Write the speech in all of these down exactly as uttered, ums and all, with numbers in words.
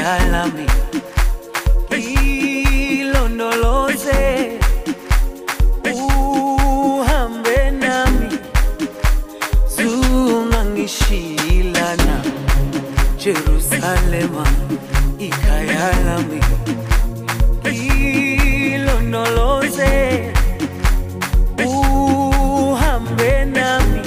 lami ilondoloze, uhambe nami, zungangishilana Jerusalema ikhaya lami ilondoloze, uhambe nami,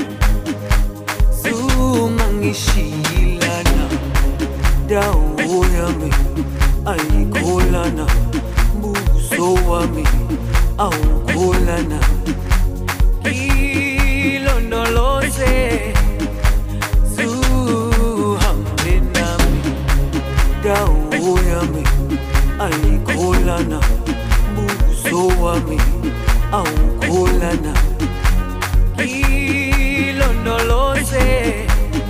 zungangishilana dawo yami ayikholana, buso wami awukholana, ilondoloze, zuhambe nami, dawo yami ayikholana, buso wami awukholana, ilondoloze,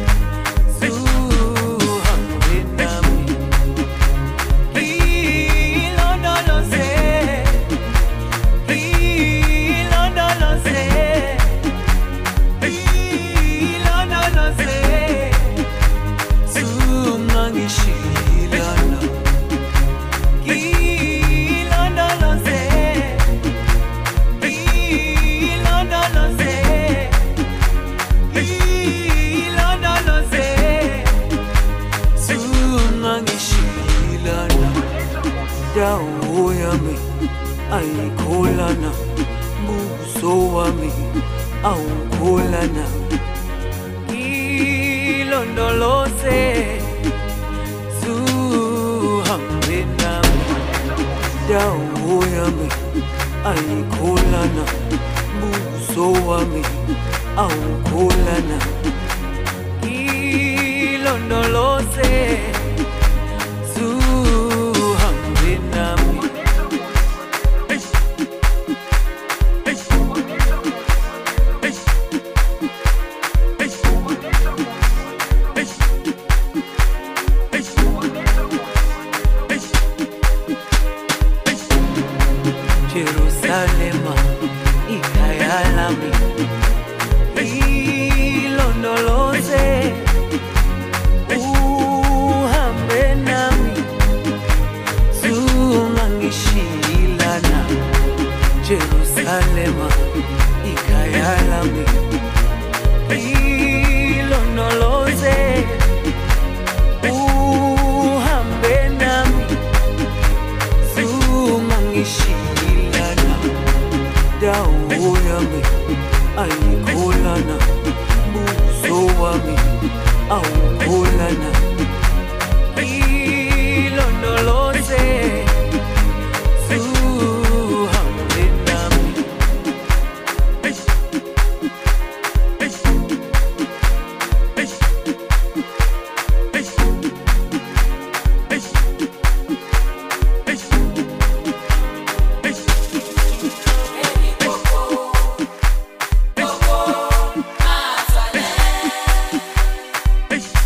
dawo yami ayikholana, buso wami awukholana, ilondoloze, zuhambe nami, dawo yami ayikholana, buso wami awukholana, ilondoloze, Jerusalema ikhaya lami ilondoloze, uhambe nami, zungangishilana Jerusalema ikhaya lami ilondoloze, uhambe nami, zungangishilana dawo yami ayikholana, buso wami awukholana, ilondoloze, zuhambe nami. Hey!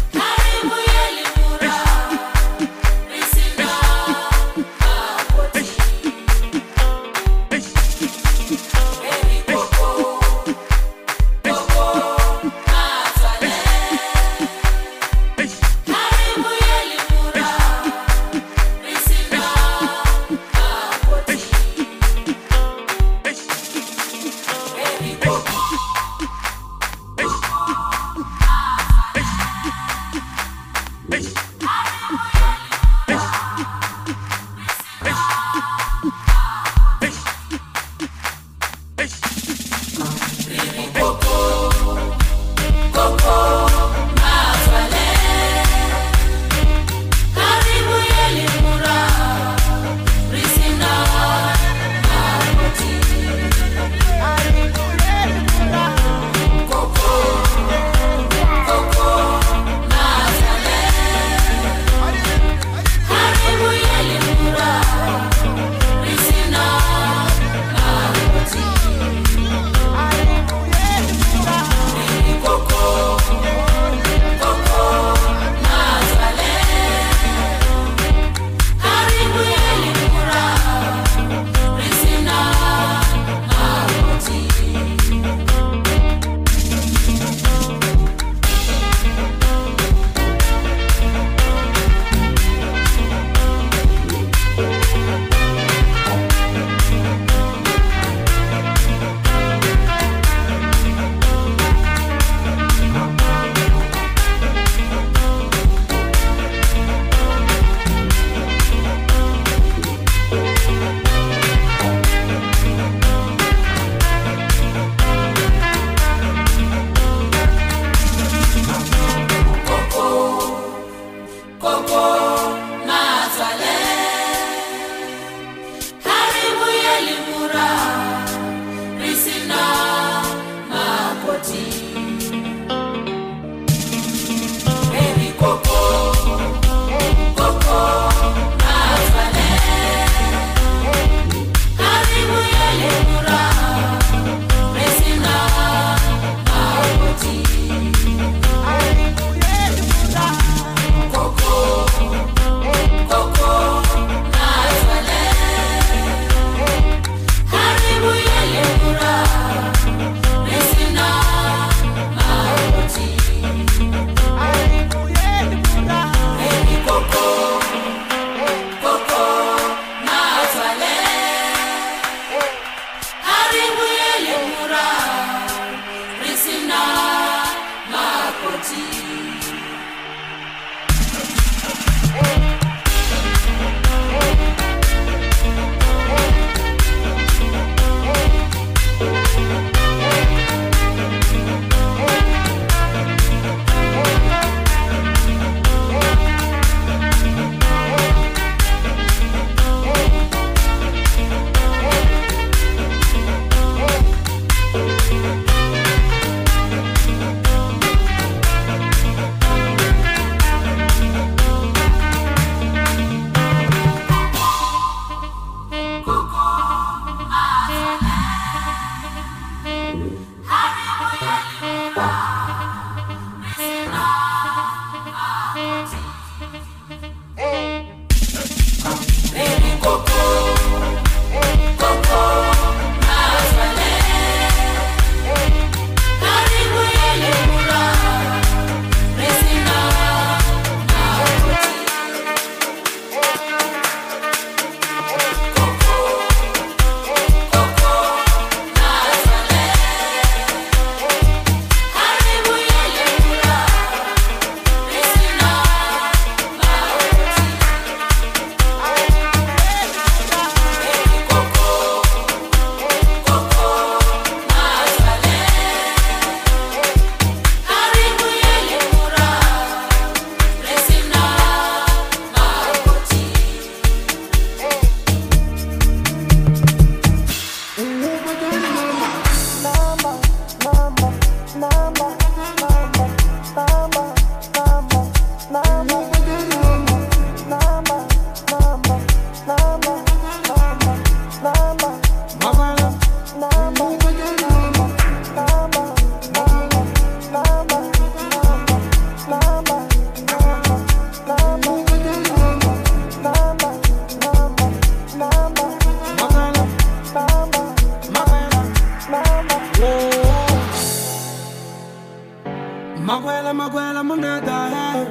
Maguela, Maguela, moneda, hey.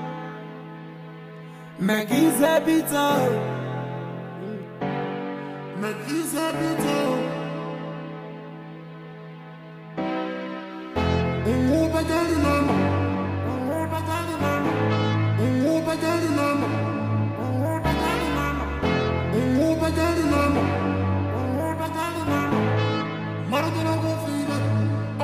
Megize bito, Megize bito. Ungu badali mama, ungu badali mama, ungu badali mama, ungu badali mama, ungu badali mama, ungu badali mama. Maradona go feel it.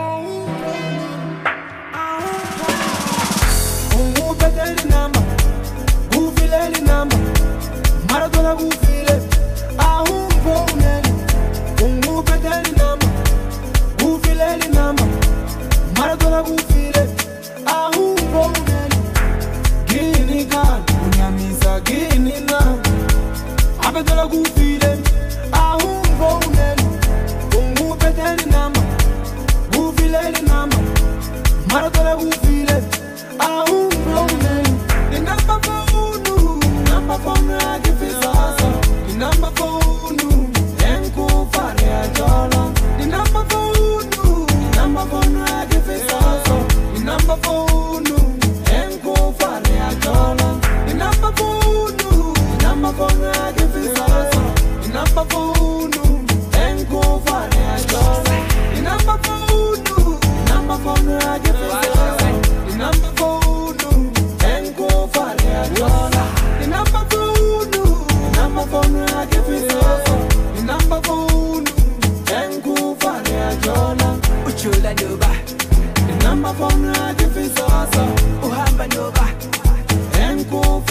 Namba, gufile namba, Maradona gufile, ahun boneli, ungu bedeli namba, gufile namba, Maradona gufile, ahun boneli, gini gan, unyamisa gini na, Abedona gufile, ahun boneli, ungu bedeli namba, gufile namba, Maradona gufile, ahun boneli. Number phone, number phone, I give it awesome. The number phone, enku faria jola. The number phone, the number phone, I give it awesome. The number phone, enku faria jola. The number phone, the number phone, I give it awesome. The number phone, enku faria jola. The number phone, the number phone, I give it awesome. The number phone. The number phone, the number phone, I give it awesome. The number phone, enku faria jola. Uchula nuba, The number phone, I give it awesome. uhamba nuba, Enku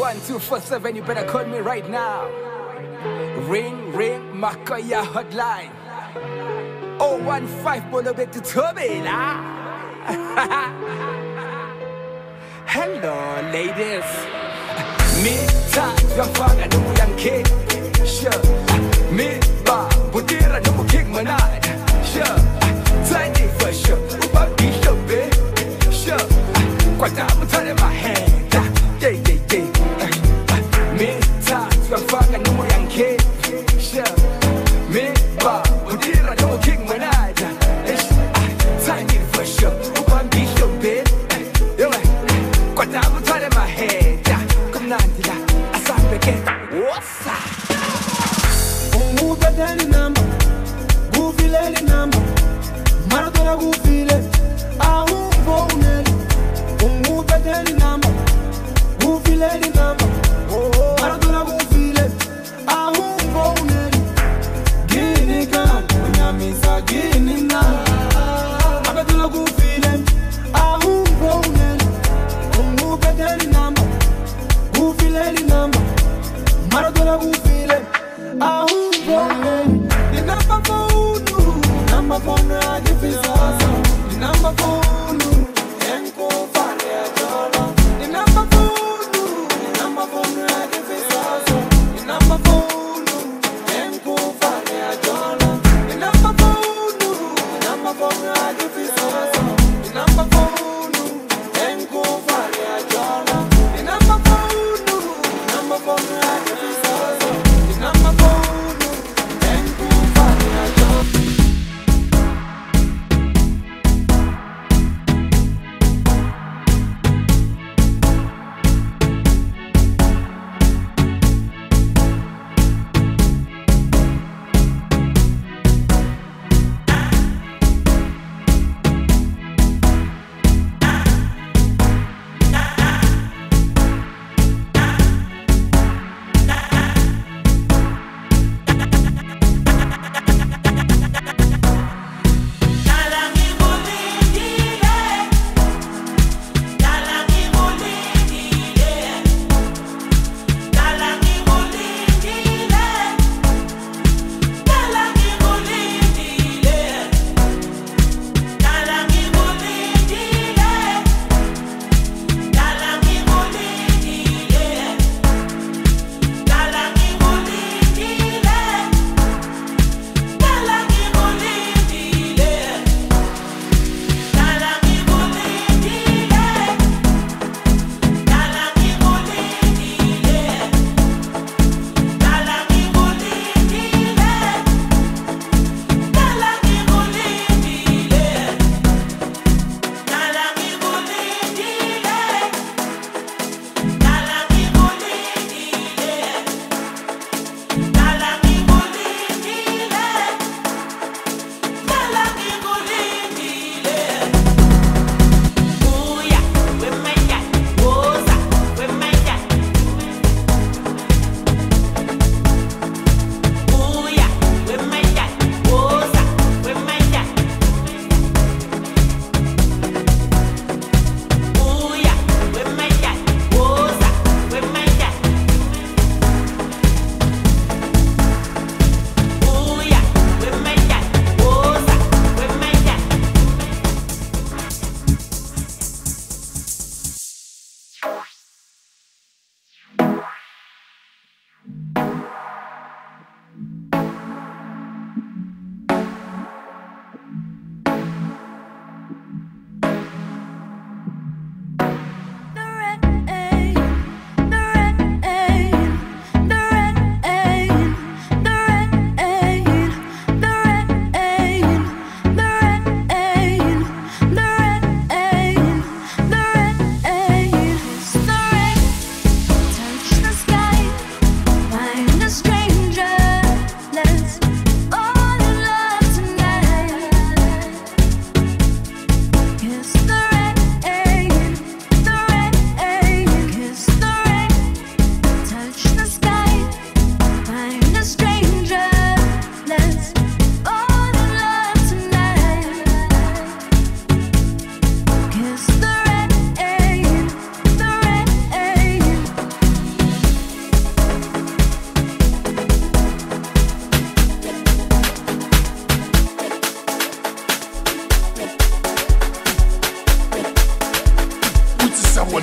one two four seven, you better call me right now. Ring, ring, Makoya hotline. oh one five, Bono Bet to Toby. Hello, ladies. Me, ta, Gafanga, no Yankee. Sure. Me, ba, Budira, no kick manad. Sure. Tiny for sure. Uba, be so big. Sure. Quite I'm telling my head. Yeah, yeah, yeah. Me, ta, Gafanga, no Yankee. Sure. Me, ba, Budira, no kick manad. Tiny for sure. Uba, be so big. Quite I'm telling my head. Come on, I saw again. What's up? Umupeteni namba, gufileli namba, Maradona gufile, ahumbo uneli. Umupeteni namba, gufileli namba, Maradona gufile, ahumbo uneli. Gini kan, unyamisa gini na, Maradona gufile, ahumbo uneli. Umupeteni namba, gufileli namba, Maradona gufile, ahumbo uneli. The number phone, number phone, I give it the number phone, enko fare jola. The number phone, number phone, I give it the number phone, enko fare jola. The number phone, number phone, I give it the number phone, enko fare jola. The number phone, number phone, I give it the number phone.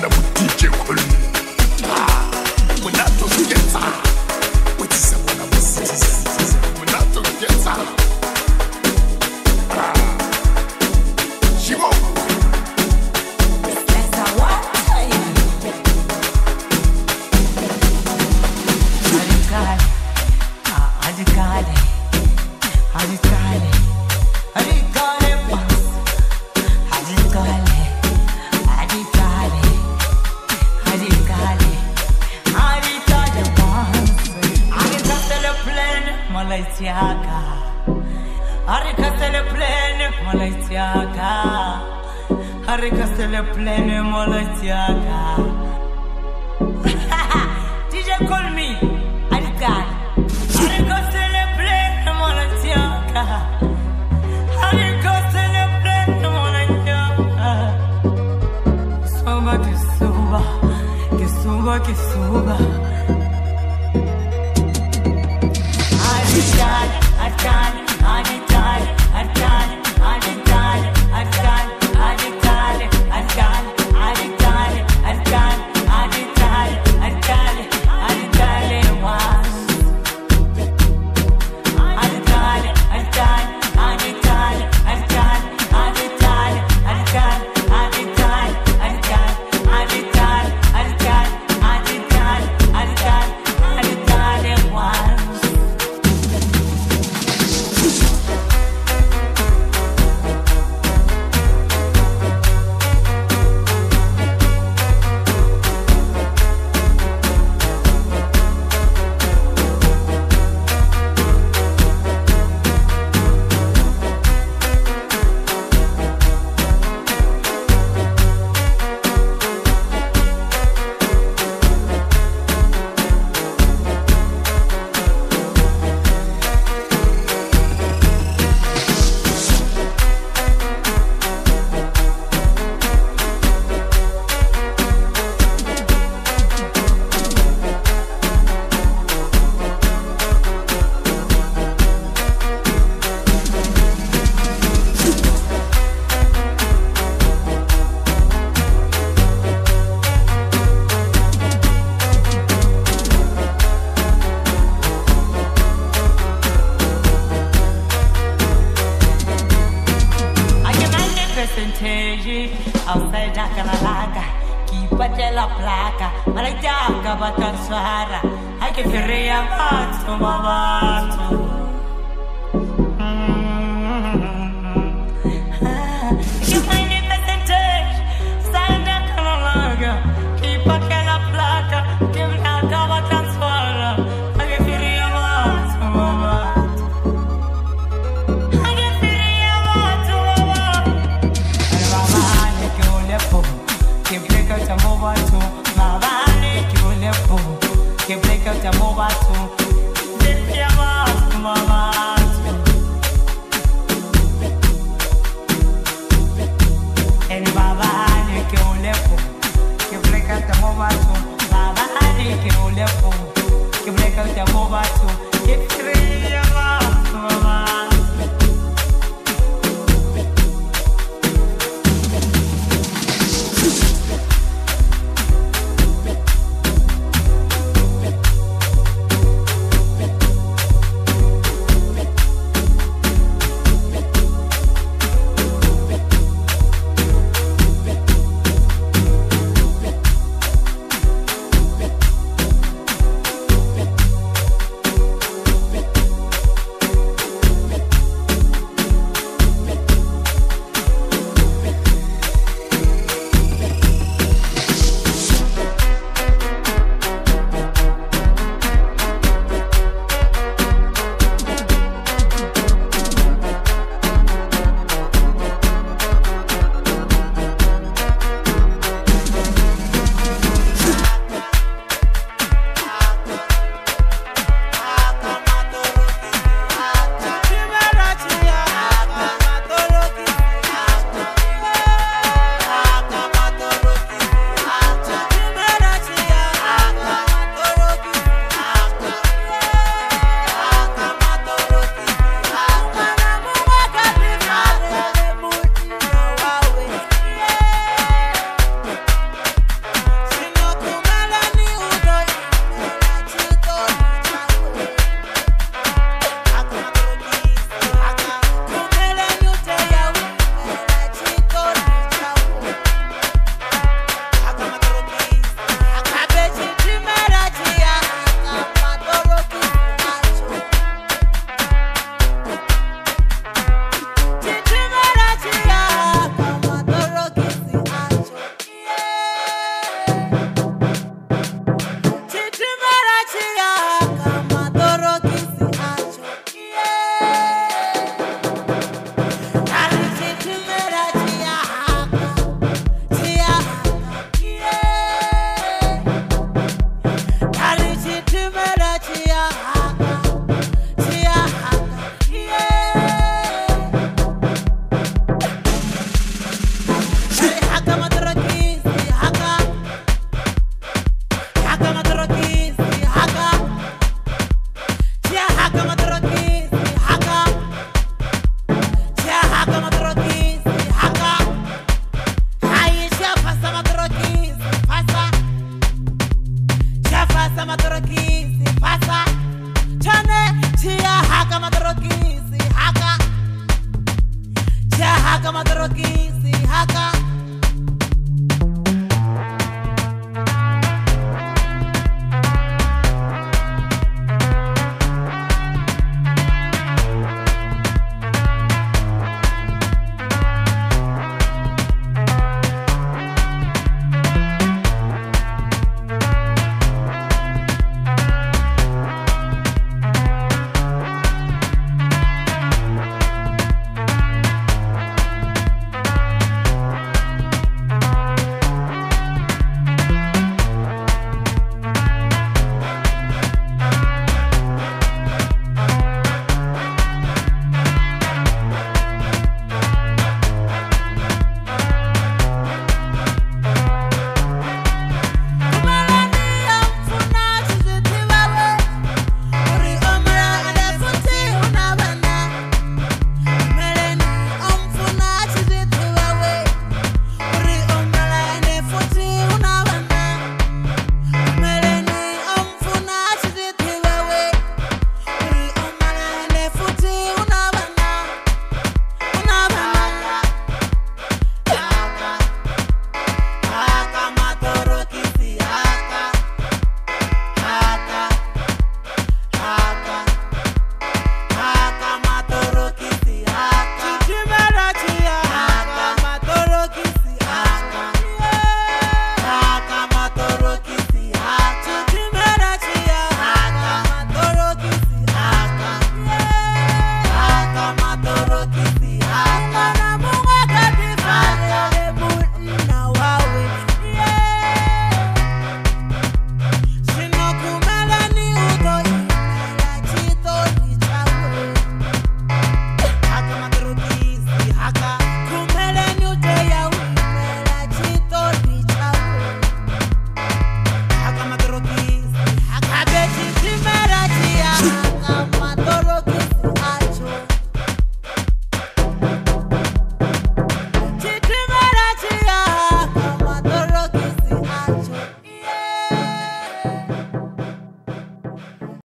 Que break out a mobile too. Then you must come on. madroquín.